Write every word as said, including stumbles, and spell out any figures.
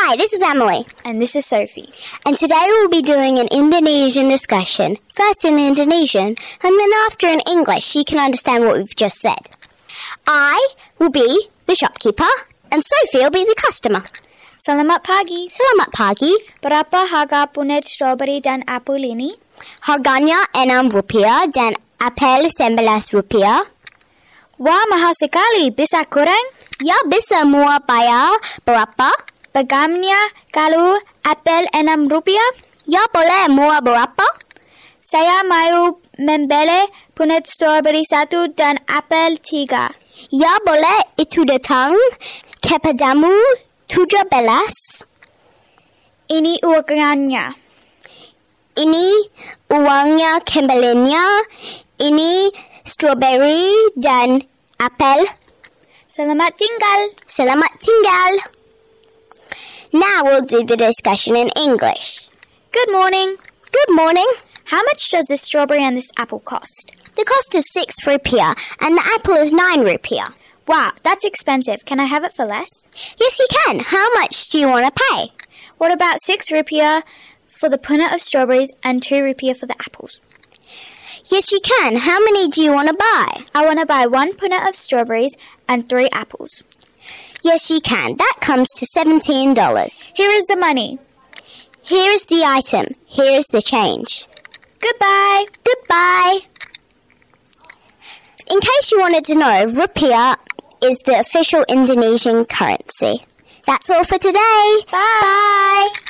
Hi, this is Emily. And this is Sophie. And today we'll be doing an Indonesian discussion. First in Indonesian, and then after in English, so you can understand what we've just said. I will be the shopkeeper, and Sophie will be the customer. Selamat pagi. Selamat pagi. Berapa harga punit strawberry dan apel ini? Harganya enam rupiah dan apel sembelas rupiah. Wah, mahal sekali. Bisa kurang? Ya, bisa. Mau bayar berapa? Bagaimana kalau apel enam rupiah? Ya, boleh. Mau berapa? Saya mau membeli punit strawberry satu dan apel tiga. Ya, boleh. Itu datang kepadamu tujuh belas. Ini uangnya. Ini uangnya kembalinya. Ini strawberry dan apel. Selamat tinggal. Selamat tinggal. Now we'll do the discussion in English. Good morning. Good morning. How much does this strawberry and this apple cost? The cost is six rupiah and the apple is nine rupiah. Wow, that's expensive. Can I have it for less? Yes, you can. How much do you want to pay? What about six rupiah for the punnet of strawberries and two rupiah for the apples? Yes, you can. How many do you want to buy? I want to buy one punnet of strawberries and three apples. Yes, you can. That comes to seventeen dollars. Here is the money. Here is the item. Here is the change. Goodbye. Goodbye. In case you wanted to know, rupiah is the official Indonesian currency. That's all for today. Bye. Bye.